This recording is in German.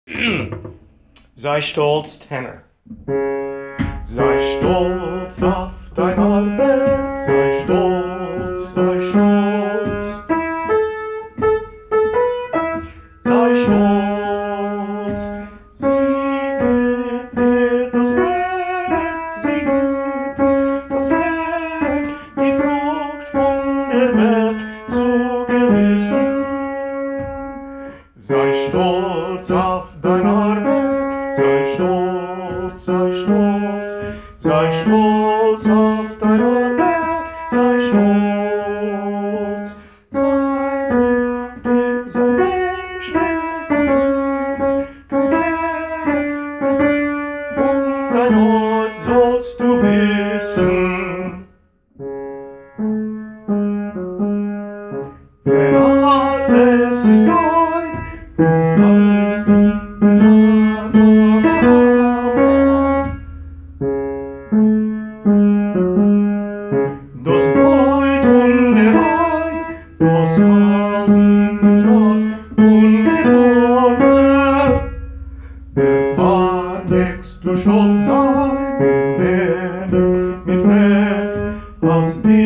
Sei stolz, Tenor. Sei stolz auf dein Arbeit, sei stolz, sei stolz. Sei stolz, sie gibt dir das Recht, sie gibt dir das Recht, die Frucht von der Welt zu gewissen. Sei stolz auf dein Arbeit, sei stolz, sei stolz, sei stolz auf dein Arbeit, sei stolz. Sei mutig, sei menschlich und dein Ort sollst du wissen. Wenn alles ist dein, du fleißt das Bräut und der Wein, das Hasenrad und die Arme. Der Pfad wächst, du stolz sein, der mit Recht als die